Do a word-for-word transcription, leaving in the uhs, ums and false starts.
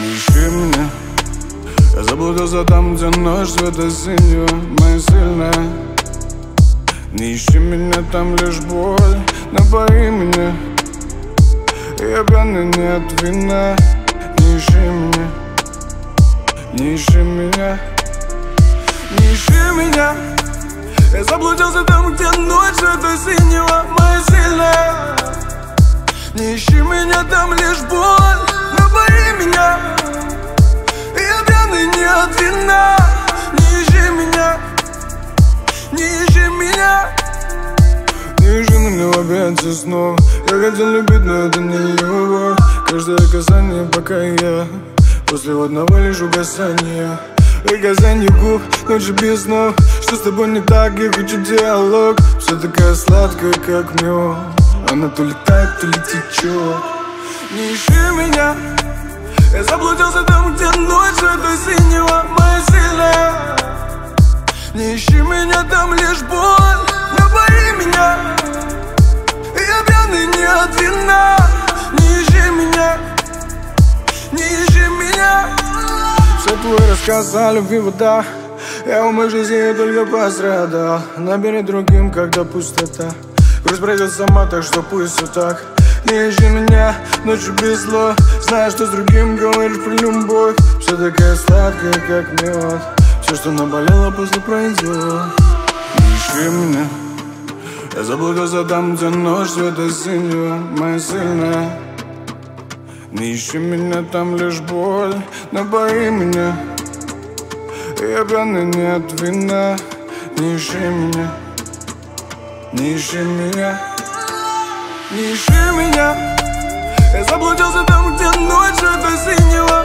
Не ищи меня, я заблудился там, где ночь цвета синего, моя сильная. Не ищи меня, там лишь боль, напои меня. Я пьяный не от вина. Не ищи меня, не ищи меня, не ищи меня. Я заблудился там, где ночь цвета синего, моя сильная. Не ищи меня, там лишь боль, напои меня. Я пьяный не от вина. Не ищи меня, не ищи меня. Не ищи меня в объятия снова. Я хотел любить, но это не любовь. Каждое касание, пока я после одного лишь угасания. И касание губ, ночи без снов. Что с тобой не так, я хочу диалог. Все такая сладкая, как мед. Она то летает, то ли течет. Не ищи меня, я заблудился там, где ночь цвета синего, моя сильная. Не ищи меня, там лишь боль, напои меня. Я пьяный не от вина. Не ищи меня, не ищи меня. Все твой рассказ о любви вода. Я в моей жизни только пострадал. Набери другим, когда пустота. Грусть пройдет сама, так что пусть все так. Не ищи меня ночью без слов. Знаю, что с другим говоришь про любовь. Все такая сладкая, как мед. Все, что наболело, после пройдет. Не ищи меня, я заблудился там, где ночь цвета синего, моя сильная. Не ищи меня, там лишь боль, напои меня. Я пьяный не от вина. Не ищи меня, не ищи меня, не ищи меня. Я заблудился там, где ночь цвета синего,